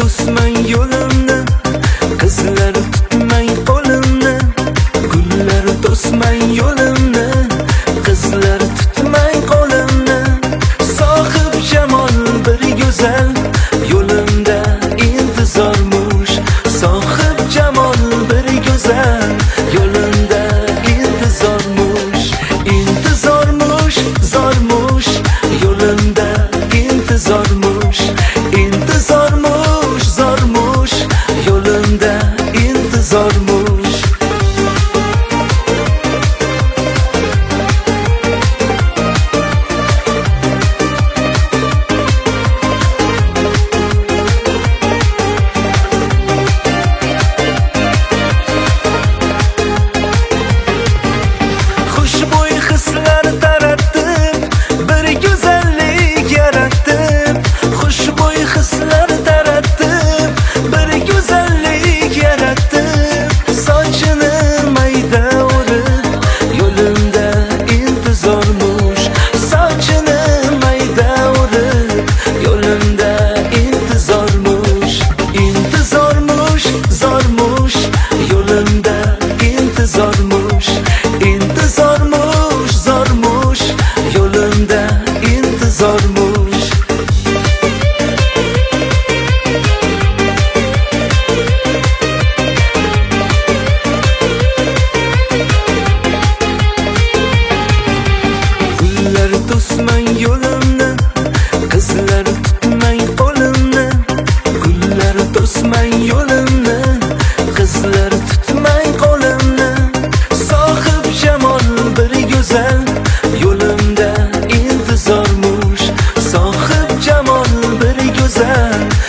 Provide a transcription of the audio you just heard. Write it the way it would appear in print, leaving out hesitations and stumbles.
to'smang yo'limni, qizlar tutmang qo'limni. Gullar to'smang yo'limni, qizlar tutmang qo'limni. Sohib jamol bir go'zal, yo'limda intizormush. Sohib jamol bir go'zal, yo'limda intizormush. Intizormush, zormush, yo'limda intizormush. Intizormush, zormush, yo'limda intizormush. Xushbo'y hislar taratib, bir go'zallik yaratib. Xushbo'y hislar taratib, bir go'zallik yaratib. Sochini mayda o'rib, yo'limda intizormush. Sochini mayda o'rib, yo'limda intizormush. Intizormush, zormush, yo'limda intizormush. Intizormush, zormush, yo'limda intizormush. Gullar to'smang yo'limni, qizlar tutmang qo'limni. Gullar to'smang yo'limni, qizlar tutmang qo'limni. Sohib jamol bir go'zal, yo'limda intizormush. Sohib jamol bir go'zal,